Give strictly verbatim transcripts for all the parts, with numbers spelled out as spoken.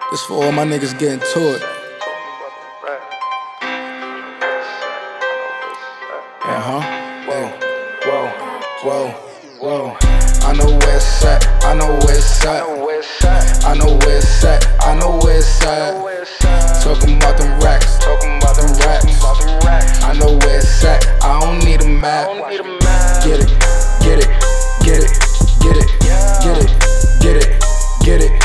This for all my niggas getting to it. Uh huh. Hey. Whoa, whoa, whoa. I know where it's at. I know where it's at. I know where it's at. I know where it's at. Talking about them racks. Talking about them racks. I know where it's at. I don't need a map. Get it, get it, get it, get it, get it, get it, get it.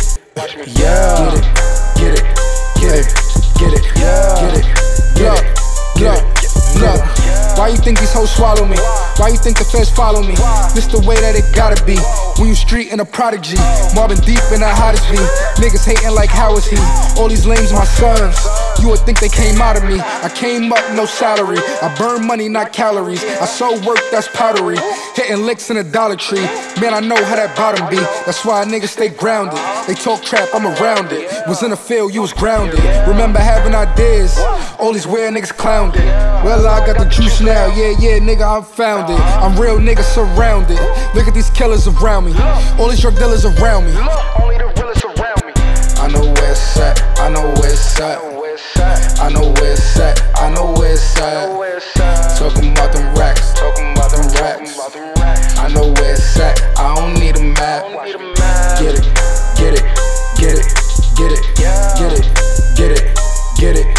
Yeah. Get it, get it, get it, get it, get it, get it, get it. Why you think these hoes swallow me? Why you think the feds follow me? This the way that it gotta be. When you street in a prodigy, Marvin deep in the hottest V. Niggas hating like how is he? All these lames my sons. You would think they came out of me. I came up, no salary. I burn money, not calories. I sold work, that's powdery. Hitting licks in a Dollar Tree. Man, I know how that bottom be. That's why niggas stay grounded. They talk trap, I'm around it. Was in the field, you was grounded. Remember having ideas. All these weird niggas clowned it. Well, I got the juice now. Yeah, yeah, nigga, I'm found it. I'm real nigga surrounded. Look at these killers around me. All these drug dealers around me. Only the realest around me. I know where it's at. I know where it's at. I know where it's at. I know where it's at. Talking about them racks. Talking about them racks. I know where it's at. I don't need a map. Get it, get it, get it, get it, get it, get it, get it,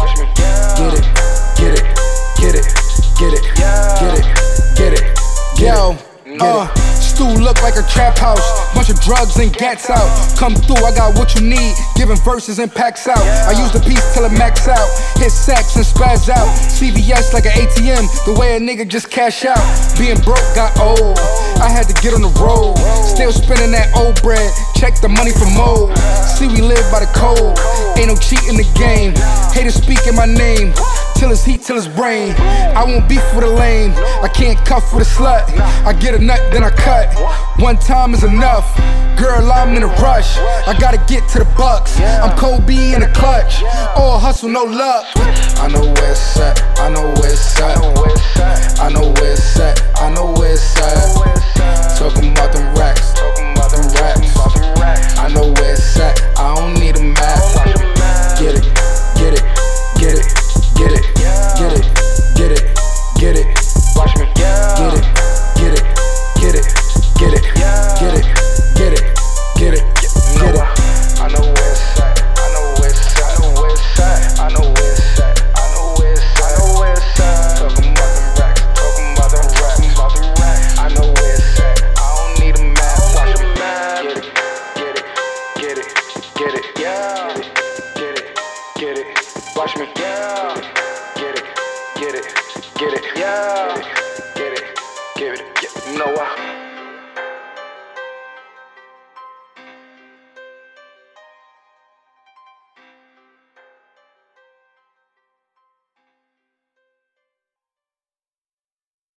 get it, get it, get it, get it, get it, get it, yo, uh. Stew look like a trap house. Bunch of drugs and gats out. Come through, I got what you need. Giving verses and packs out. I use the piece till it max out. Hit sacks and spaz out. C V S like an A T M. The way a nigga just cash out. Being broke got old. I had to get on the road. Still spending that old bread. Check the money for mold. See, we live by the code. Ain't no cheat in the game. Haters speaking my name. Till it's heat, till it's brain. I won't beef with a lame. I can't cuff with a slut. I get a nut, then I cut. One time is enough. Girl, I'm in a rush. I gotta get to the bucks. I'm Kobe in the clutch. All hustle, no luck. I know where it's at. I know where it's at. I know where it's at. I know where it's at. Talking about them racks. Talking about them racks. I know where it's at. I don't need a map. Get it, get it, get it. Get it, get it, get it, get it. Watch me, get it, get it, get it, get it, get it, get it, get it, get it. I know where it's at. I know where it's at. I know where it's at. I know where it's at. I know where it's at. I know where it's at. Talking about them racks. Talking about them racks. About them racks. I know where it's at. I don't need a map. Watch me, get it, get it, get it, get it, yeah. Get it, get it, watch me, yeah. Get it, get it, get it, yeah. Get it, get it, get it. You know what?